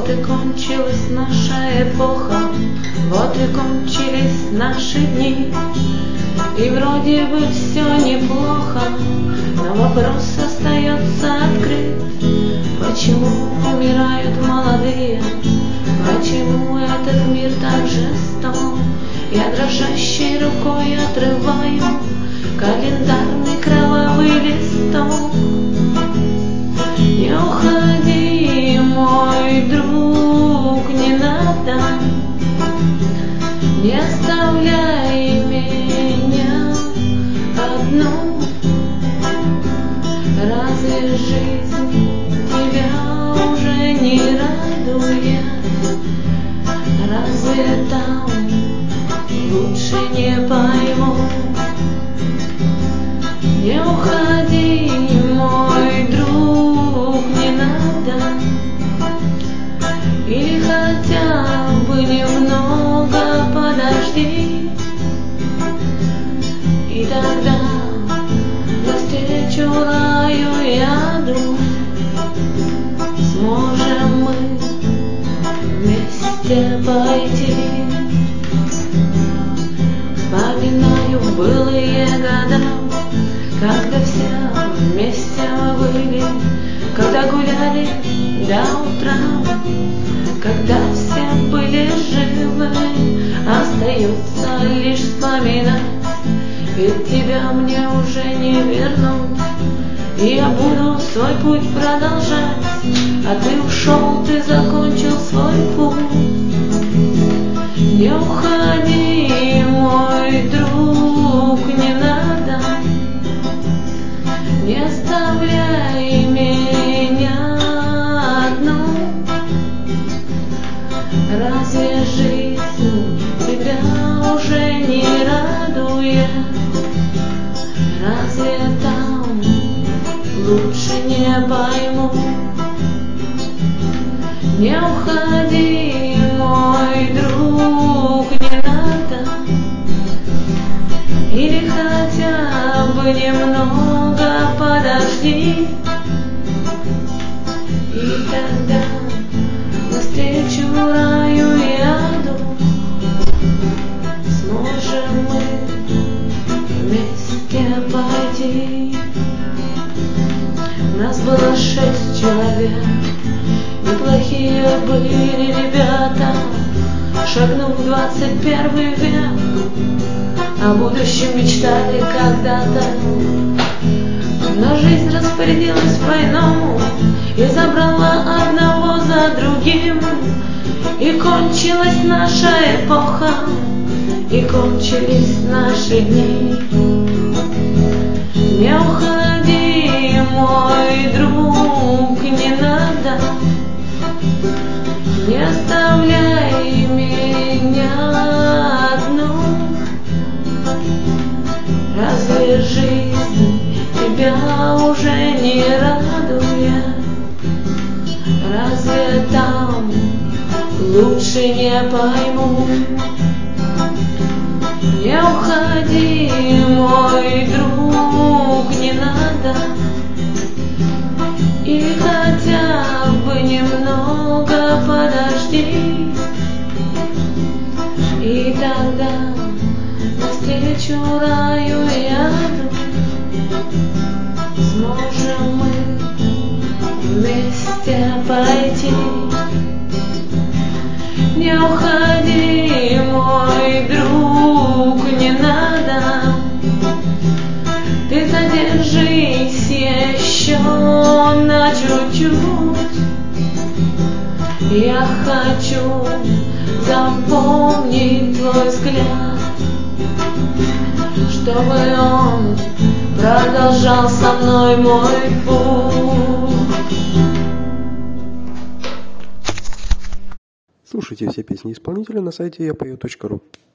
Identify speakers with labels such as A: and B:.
A: Вот и кончилась наша эпоха, вот и кончились наши дни. И вроде бы все неплохо, но вопрос остается открыт. Почему умирают молодые? Почему этот мир так жесток? Я дрожащей рукой отрываю календарный кровавый листок. Не уходи, мой друг, не надо, не оставляй меня одну. Разве жизнь тебя уже не радует? Разве там лучше не пойму? Не уходи, мой друг, не надо, или хотя бы немного подожди, и тогда навстречу раю и аду сможем мы вместе пойти. Вспоминаю былые года, когда все вместе мы были, когда гуляли до утра, когда все были живы. Остается лишь вспоминать, ведь тебя мне уже не вернуть. И я буду свой путь продолжать, а ты ушел, ты закончил свой путь. Не уходи, мой друг, не надо, не оставляй меня одну. Разве жизнь тебя уже не радует? Разве там лучше не пойму? Не уходи, мой друг, не надо, или хотя бы немного подожди, и тогда навстречу раю и аду сможем мы вместе пойти. Нас было 6 человек, неплохие были ребята, шагнув в 21 век, о будущем мечтали когда-то. Но жизнь распорядилась по-иному и забрала одного за другим. И кончилась наша эпоха, и кончились наши дни. Не уходи, мой друг, не надо, не оставляй меня одну. Разве жизнь тебя уже не радует? Разве там лучше не пойму? Не уходи, мой друг, не надо, и хотя бы немного подожди, и тогда навстречу раю и аду сможем мы вместе пойти. Не уходи, мой друг, не надо, ты задержись еще на чуть-чуть. Я хочу запомнить твой взгляд, чтобы он продолжал со мной мой путь.
B: Слушайте все песни исполнителя на сайте yapою.ru.